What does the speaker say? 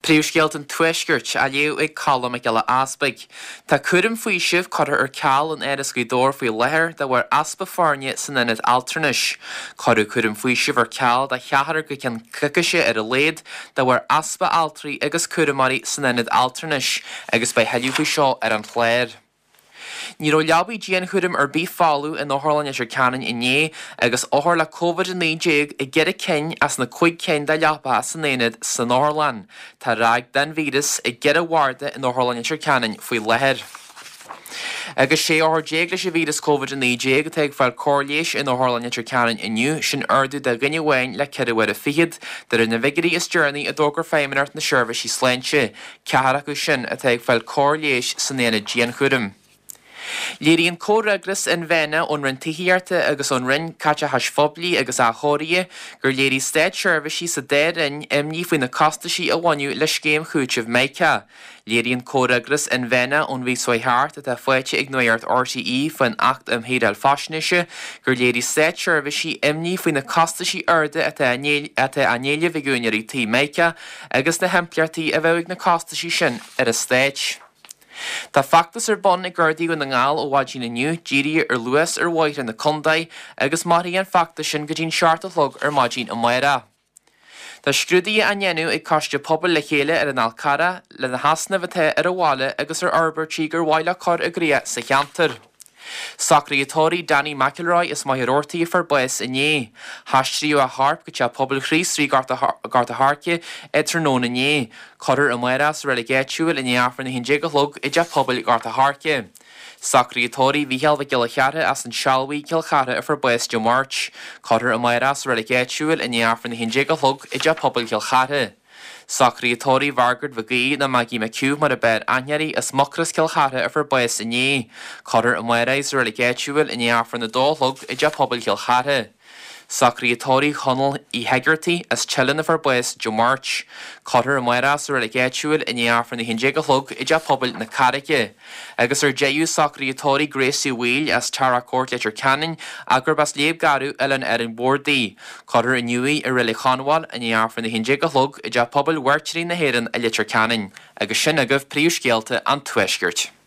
Príomhscéalt an tuisgirt a léú ag callam ag eile aspaig. Tá cuirim faoi sibh chuir ar ceall an éras go dóir faoi lethir de bhar aspa farne san inad alternis. Choirú cuirim faoi sibh ar ceall de cheathar go cean cucaise ar a léad de bhar aspa altraí agus cuirimarí san inad alternis agus ba heiliú faoi seo ar an chléir. Ní ro leabí díana chuirim ar bí fáú in óthirlainn ar canan inné agus óthir le COVID-19 i gcead cin as na chuig cin de leapa san éad san óthirlainn. Tá raig den vírus i gcead bhharda in óthirlainn ar canan faoi lethir. Agus sé áthir leis a vírus COVID-19 go teag feil cóirléis in óthirlainn ar canan inniu sin ardú de gnne bhain le ceadhfuir a fiad de na vigarí is journey a dógur féimiart na seirbhís í sléintse, ceara go sin a teag feil cóirléis san éad díana chuirim. Léiríonn córeagras in bheine ón rin tííarta agus ón rin caite has fphoblaí agus a chóirí gur léirí State Service sa déirin imní faoin na costaí a bhainú le scéim chúteamh méice. Léiríonn córeagras in bheine ón bhí soithart a foiite ag nuart RTE faoin acht héadal fasneise gur léirí State Service imní faoin na costaí airde a anéile bhigúinearí tí méice agus na hempleartaí a bheith na costaí sin ar a stéit. Tá factas ar bon i gcuirdaí go na ngáil ó bhaidín inniu, dírí ar luas ar bhaid in na condaid agus marí an facta sin go dtín seart a thlog ar maidín an maira. Tá scrúdaí a nnéanú ag coiste pobl le chéile ar an alcara le na hasna bhathe ar a bháile agus ar arbar tí gur bhaile cor a gria sa cheantar. Sacraíotóirí Danny McElroy is maithir ortaí far buas inné. Hastríú a harp go te pobl chrísrí garta harce tróna inné. Codir a mairas relegéitiúil in neafar na hinné go hlog i de pobl garta harce. Sacraíotóirí bhíhealh gile cheartha as an sealbhaí cilchara a far buas de March. Codir a mairas relegéitiúil in neafar na hinné go hlog i de pobl cilchara. Sacraíotóirí bhargard bhagaí na Maggie McHugh mar a bed anhearí is mocras cilchara a far buas inné. Codir a mairas relegéitiúil in neafar na dólog i de pobl cilchara. Sacraíotóirí chonal í hegartí as chillan a far buas de March. Codir a mairas relegéitiúil in neafar na hinné go hlog i de pobl na Caraice. Agus ar déú sacraíotóirí Gracie Wheel as tara córt leis ar canan agur bas léab garú eile ar an bórdaí. Codir a nuí ar riile chanháil in neafar na hinné go hlog i de pobl huirtirí na héireann a leis ar canan. Agus sin agah príomhscéalta an tuisgirt.